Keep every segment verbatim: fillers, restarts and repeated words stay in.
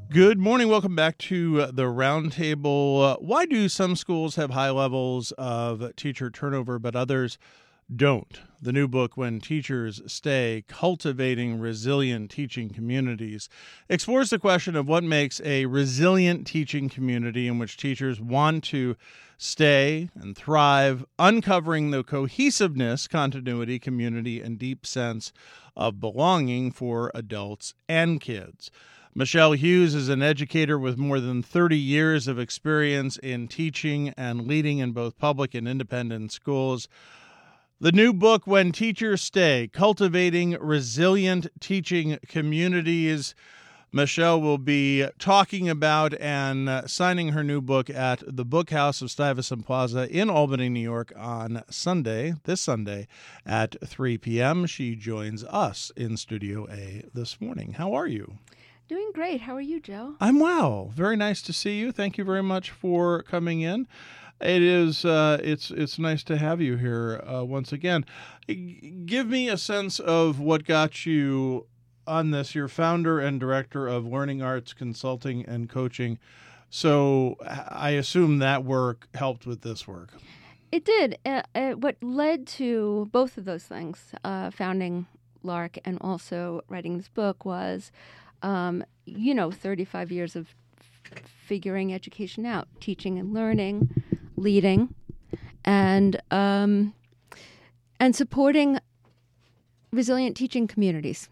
Good morning. Welcome back to uh, the Roundtable. Uh, why do some schools have high levels of teacher turnover, but others don't? The new book, When Teachers Stay, Cultivating Resilient Teaching Communities, explores the question of what makes a resilient teaching community in which teachers want to stay and thrive, uncovering the cohesiveness, continuity, community, and deep sense of belonging for adults and kids. Michelle Hughes is an educator with more than thirty years of experience in teaching and leading in both public and independent schools. The new book, When Teachers Stay, Cultivating Resilient Teaching Communities, Michelle will be talking about and uh, signing her new book at the Book House of Stuyvesant Plaza in Albany, New York on Sunday, this Sunday at three p.m. She joins us in Studio A this morning. How are you? Doing great. How are you, Joe? I'm well. Very nice to see you. Thank you very much for coming in. It is. Uh, it's. It's nice to have you here uh, once again. Give me a sense of what got you on this. You're founder and director of Learning Arts Consulting and Coaching. So I assume that work helped with this work. It did. Uh, uh, what led to both of those things, uh, founding L A R C and also writing this book, was Um, you know, thirty-five years of f- figuring education out, teaching and learning, leading, and um, and supporting resilient teaching communities.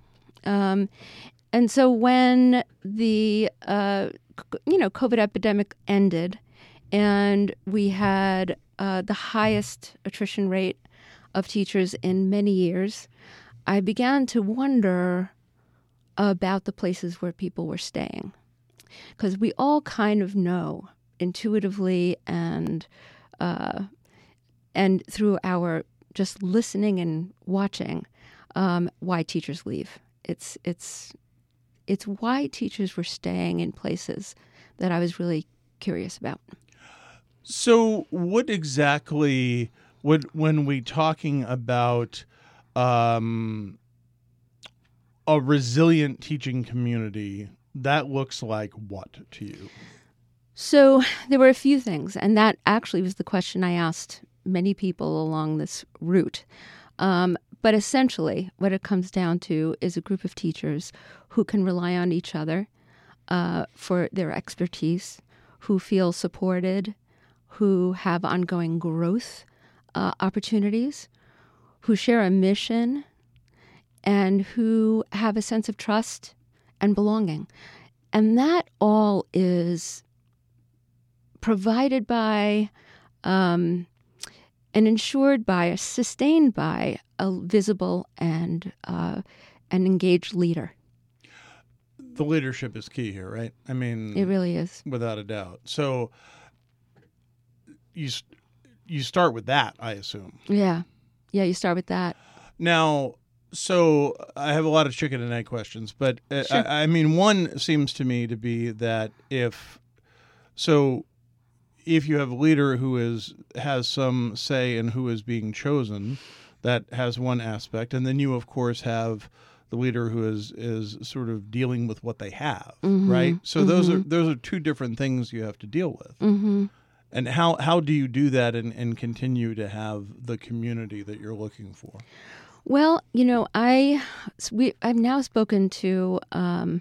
Um, and so when the uh, c- you know COVID epidemic ended, and we had uh, the highest attrition rate of teachers in many years, I began to wonder about the places where people were staying. Because we all kind of know intuitively and uh, and through our just listening and watching um, why teachers leave. It's it's it's why teachers were staying in places that I was really curious about. So what exactly would, when we talking about um, a resilient teaching community, that looks like what to you? So there were a few things, and that actually was the question I asked many people along this route. Um, but essentially, what it comes down to is a group of teachers who can rely on each other uh, for their expertise, who feel supported, who have ongoing growth uh, opportunities, who share a mission, and who have a sense of trust and belonging. And that all is provided by um, and ensured by, sustained by a visible and uh, an engaged leader. The leadership is key here, right? I mean, It really is. Without a doubt. So you you start with that, I assume. Yeah. Yeah, you start with that. Now, so I have a lot of chicken and egg questions, but uh, Sure. I, I mean, one seems to me to be that if so, if you have a leader who is has some say in who is being chosen, that has one aspect, and then you, of course, have the leader who is is sort of dealing with what they have, Mm-hmm. right? So Mm-hmm. those are those are two different things you have to deal with. Mm-hmm. And how how do you do that and, and continue to have the community that you're looking for? Well, you know, I we I've now spoken to um,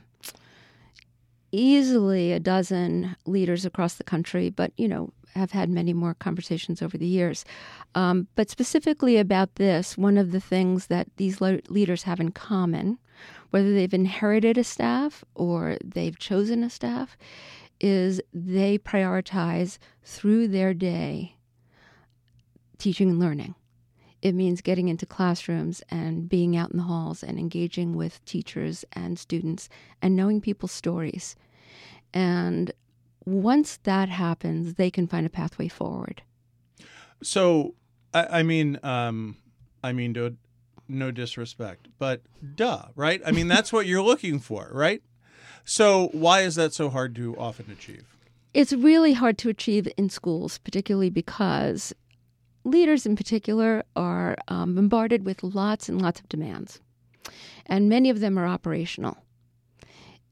easily a dozen leaders across the country, but you know, have had many more conversations over the years. Um, but specifically about this, one of the things that these le- leaders have in common, whether they've inherited a staff or they've chosen a staff, is they prioritize through their day teaching and learning. It means getting into classrooms and being out in the halls and engaging with teachers and students and knowing people's stories. And once that happens, they can find a pathway forward. So, I, I mean, um, I mean, no, no disrespect, but duh, right? I mean, that's what you're looking for, right? So why is that so hard to often achieve? It's really hard to achieve in schools, particularly because leaders in particular are um, bombarded with lots and lots of demands, and many of them are operational.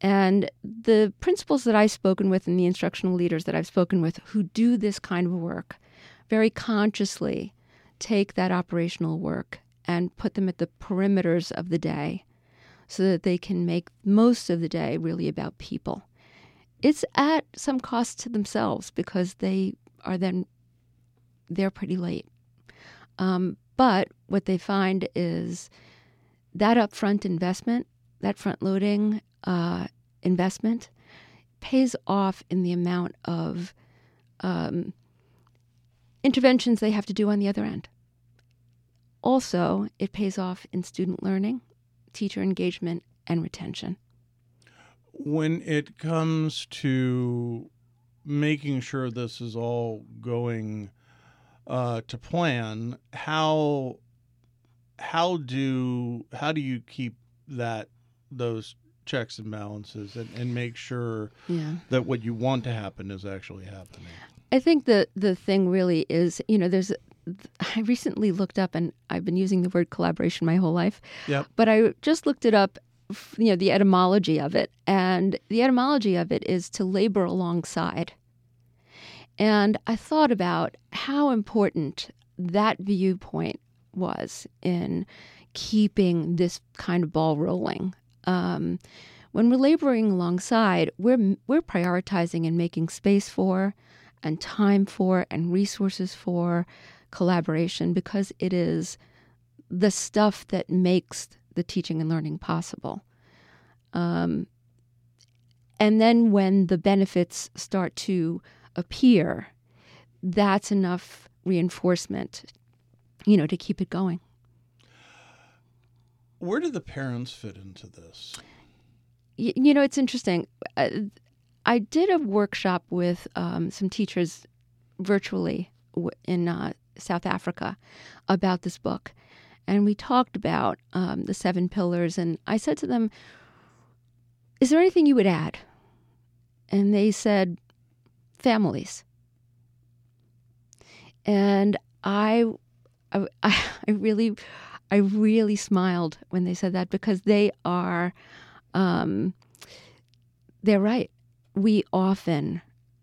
And the principals that I've spoken with and the instructional leaders that I've spoken with who do this kind of work very consciously take that operational work and put them at the perimeters of the day so that they can make most of the day really about people. It's at some cost to themselves because they are then, they're pretty late. Um, but what they find is that upfront investment, that front-loading uh, investment pays off in the amount of um, interventions they have to do on the other end. Also, it pays off in student learning, teacher engagement, and retention. When it comes to making sure this is all going uh, to plan, how how do how do you keep that those checks and balances and, and make sure yeah. that what you want to happen is actually happening? I think the the thing really is, you know, there's. I recently looked up, and I've been using the word collaboration my whole life. Yep. But I just looked it up, you know, the etymology of it. And the etymology of it is to labor alongside. And I thought about how important that viewpoint was in keeping this kind of ball rolling. Um, when we're laboring alongside, we're we're prioritizing and making space for and time for and resources for collaboration because it is the stuff that makes the teaching and learning possible. Um, and then when the benefits start to appear, that's enough reinforcement, you know, to keep it going. Where do the parents fit into this? You, you know, it's interesting. Uh, I did a workshop with um, some teachers virtually w- in uh, South Africa about this book. And we talked about um, the seven pillars. And I said to them, is there anything you would add? And they said, families. And I, I, I really, I really smiled when they said that because they are, um, they're right. We often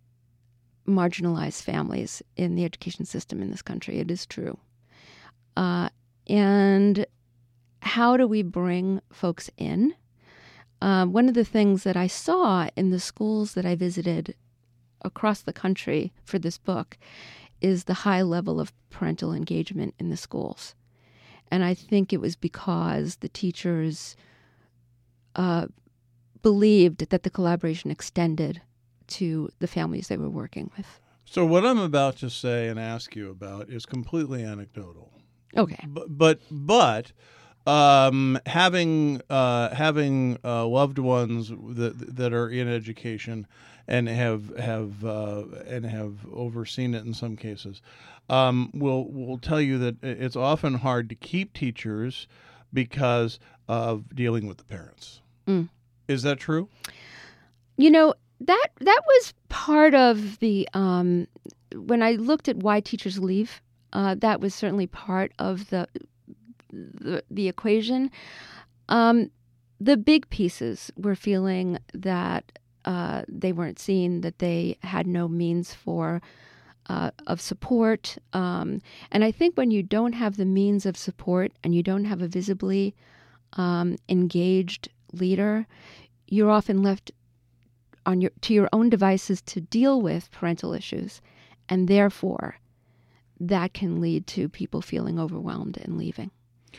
marginalize families in the education system in this country. It is true. Uh, and how do we bring folks in? Um, one of the things that I saw in the schools that I visited across the country for this book is the high level of parental engagement in the schools. And I think it was because the teachers uh, believed that the collaboration extended to the families they were working with. So what I'm about to say and ask you about is completely anecdotal. Okay. But but, but um, having uh, having uh, loved ones that that are in education and have have uh, and have overseen it in some cases, um, will will tell you that it's often hard to keep teachers because of dealing with the parents. Mm. Is that true? You know, that that was part of the um, when I looked at why teachers leave. Uh, that was certainly part of the the, the equation. Um, the big pieces were feeling that uh, they weren't seen, that they had no means for uh, of support, um, and I think when you don't have the means of support and you don't have a visibly um, engaged leader, you're often left on your to your own devices to deal with parental issues, and therefore that can lead to people feeling overwhelmed and leaving.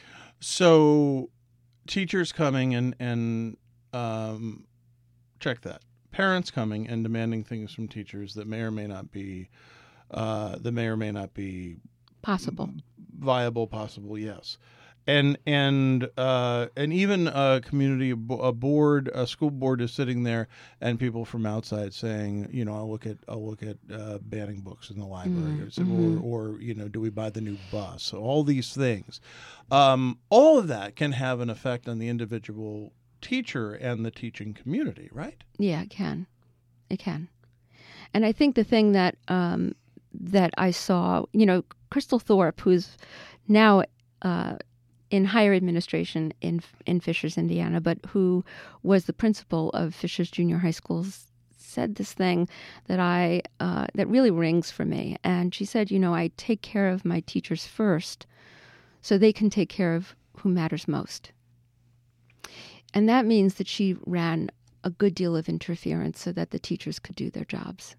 So teachers coming and, and um, check that. Parents coming and demanding things from teachers that may or may not be uh, that may or may not be possible, viable, possible, yes. And and uh, and even a community, a board, a school board is sitting there, and people from outside saying, you know, I'll look at I'll look at uh, banning books in the library, mm-hmm. or, or you know, do we buy the new bus? So all these things, um, all of that can have an effect on the individual teacher and the teaching community, right? Yeah, it can, it can. And I think the thing that um, that I saw, you know, Crystal Thorpe, who's now. Uh, in higher administration in in Fishers, Indiana, but who was the principal of Fishers Junior High School, said this thing that I uh, that really rings for me. And she said, you know, I take care of my teachers first so they can take care of who matters most. And that means that she ran a good deal of interference so that the teachers could do their jobs.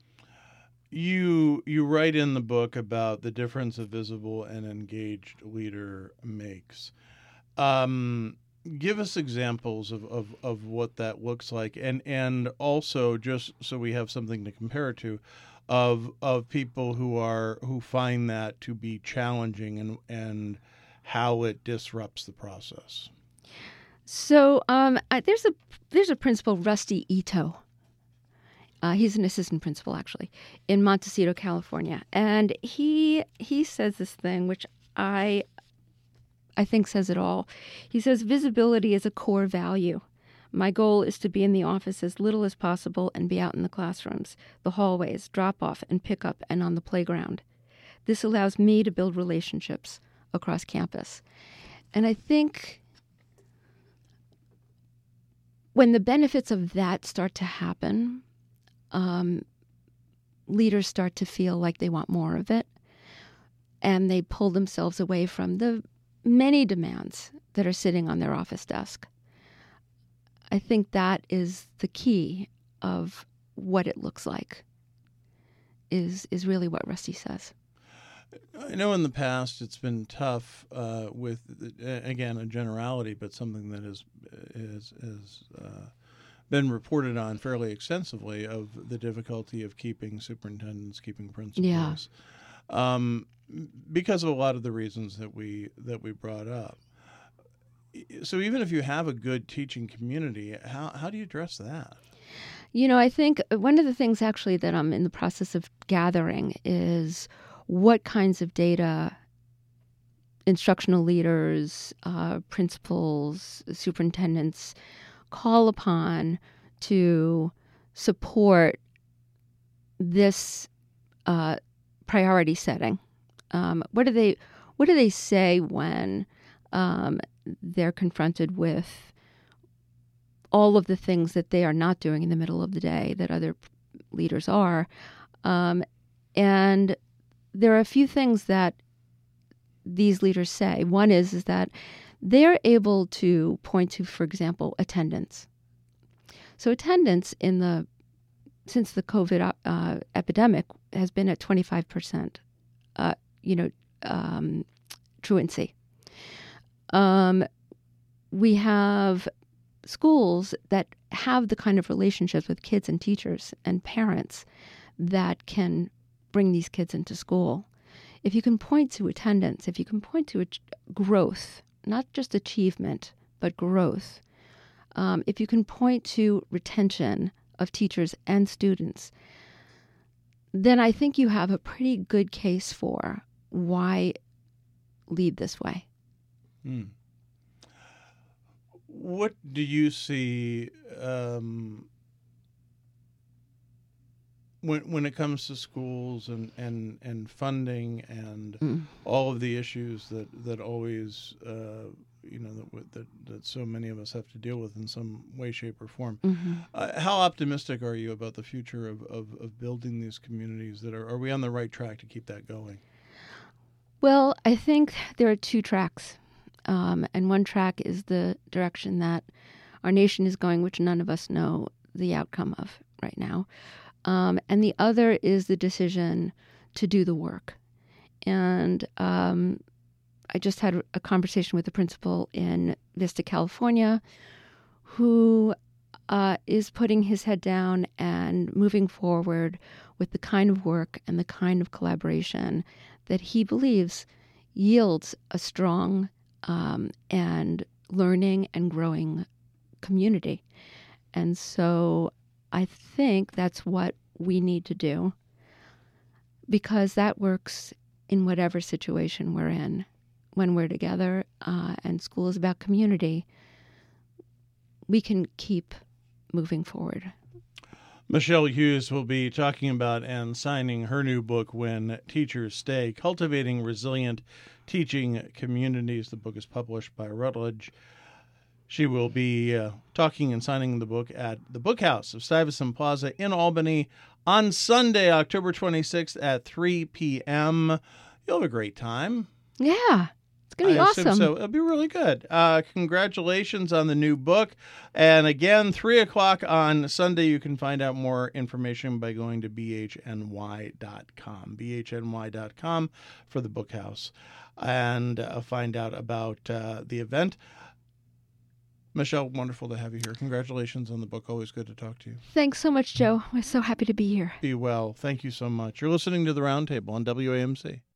You you write in the book about the difference a visible and engaged leader makes. Um, give us examples of, of, of what that looks like, and and also, just so we have something to compare it to, of of people who are who find that to be challenging, and and how it disrupts the process. So um, I, there's a there's a principal, Rusty Ito. Uh, he's an assistant principal, actually, in Montecito, California, and he he says this thing which I I think says it all. He says, visibility is a core value. My goal is to be in the office as little as possible and be out in the classrooms, the hallways, drop-off and pick-up, and on the playground. This allows me to build relationships across campus. And I think when the benefits of that start to happen, um, leaders start to feel like they want more of it, and they pull themselves away from the many demands that are sitting on their office desk. I think that is the key of what it looks like, is is really what Rusty says. I know in the past it's been tough uh, with, uh, again, a generality, but something that has, is, is, uh, been reported on fairly extensively, of the difficulty of keeping superintendents, keeping principals. Yeah. Um, because of a lot of the reasons that we that we brought up. So even if you have a good teaching community, how how do you address that? You know, I think one of the things actually that I'm in the process of gathering is what kinds of data instructional leaders, uh, principals, superintendents call upon to support this uh, priority setting. Um, what do they What do they say when um, they're confronted with all of the things that they are not doing in the middle of the day that other leaders are? Um, and there are a few things that these leaders say. One is is that they're able to point to, for example, attendance. So attendance in the since the COVID uh, epidemic has been at twenty-five percent. Uh, you know, um, truancy. Um, we have schools that have the kind of relationships with kids and teachers and parents that can bring these kids into school. If you can point to attendance, if you can point to a growth, not just achievement, but growth, um, if you can point to retention of teachers and students, then I think you have a pretty good case for why lead this way. Hmm. What do you see um, when when it comes to schools and, and, and funding and mm. all of the issues that that always uh, you know that, that that so many of us have to deal with in some way, shape, or form? Mm-hmm. Uh, how optimistic are you about the future of, of, of building these communities? That are are we on the right track to keep that going? Well, I think there are two tracks. Um, and one track is the direction that our nation is going, which none of us know the outcome of right now. Um, and the other is the decision to do the work. And um, I just had a conversation with a principal in Vista, California, who uh, is putting his head down and moving forward with the kind of work and the kind of collaboration that he believes yields a strong um, and learning and growing community. And so I think that's what we need to do, because that works in whatever situation we're in. When we're together uh, and school is about community, we can keep moving forward. Michelle Hughes will be talking about and signing her new book, When Teachers Stay, Cultivating Resilient Teaching Communities. The book is published by Routledge. She will be uh, talking and signing the book at the Book House of Stuyvesant Plaza in Albany on Sunday, October twenty-sixth at three p.m. You'll have a great time. Yeah. It's going to be I awesome. assume so. It'll be really good. Uh, congratulations on the new book. And again, three o'clock on Sunday, you can find out more information by going to b h n y dot com. b h n y dot com for the Book House. And uh, find out about uh, the event. Michelle, wonderful to have you here. Congratulations on the book. Always good to talk to you. Thanks so much, Joe. We're so happy to be here. Be well. Thank you so much. You're listening to The Roundtable on W A M C.